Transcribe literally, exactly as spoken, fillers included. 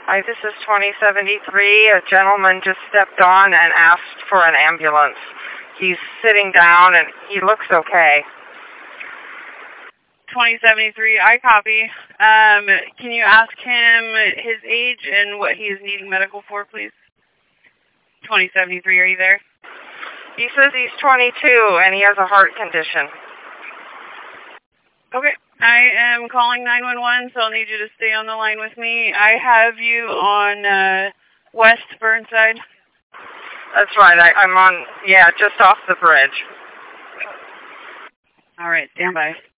Hi, this is twenty seventy-three. A gentleman just stepped on and asked for an ambulance. He's sitting down and he looks okay. twenty seventy-three, I copy. Um, can you ask him his age and what he is needing medical for, please? twenty seventy-three, are you there? He says he's twenty-two and he has a heart condition. Okay, I am calling nine one one, so I'll need you to stay on the line with me. I have you on uh, West Burnside. That's right, I, I'm on, yeah, just off the bridge. All right, stand by.